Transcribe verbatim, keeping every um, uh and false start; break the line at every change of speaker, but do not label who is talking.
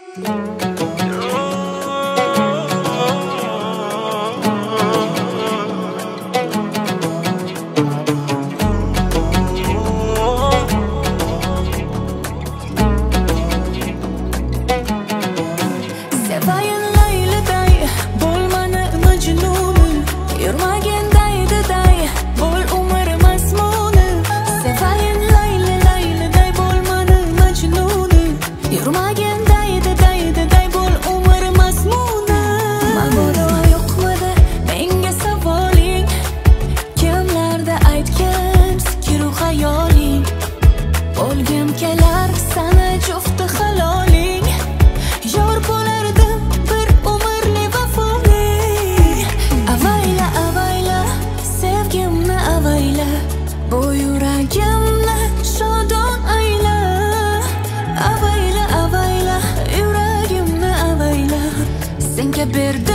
Sevayin layliday, bo'lmani majnuni, yurmagin daydiday, bo'l umr masmuni. Sevayin layli layliday, bo'lmani majnuni, yurmagin daydi daydiday, bo'l umr masmuni. Mabodo yo'qmidi menga savoling, kimlarda aytgan fikru xayoling, o'lgim kelar sana jufti haloling. Yor bo'lardim bir umrli vafoli. Avayla avayla sevgimni avayla, bu yuragimni shodon ayla. Avayla avayla yuragimni avayla, senga berdim